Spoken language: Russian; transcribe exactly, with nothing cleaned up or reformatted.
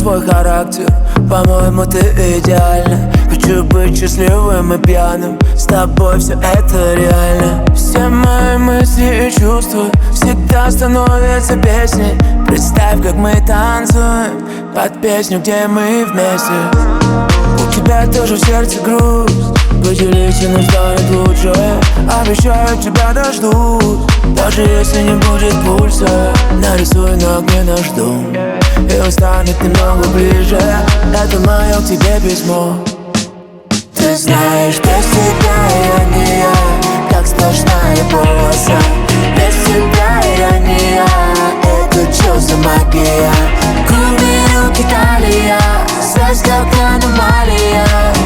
твой характер, по-моему, ты идеальна. Хочу быть счастливым и пьяным, с тобой все это реально. Все мои мысли и чувства всегда становятся песней. Представь, как мы танцуем под песню, где мы вместе. У тебя тоже в сердце грусть, поделись, и нам станет лучше. Обещаю, тебя дождусь, даже если не будет пульса. Нарисуй на окне наш дом, и он станет немного ближе. Это мое к тебе письмо. Ты знаешь, без тебя я не я, как сплошная полоса. Без тебя я не я, это что за магия? Губы, руки, талия, связь как аномалия.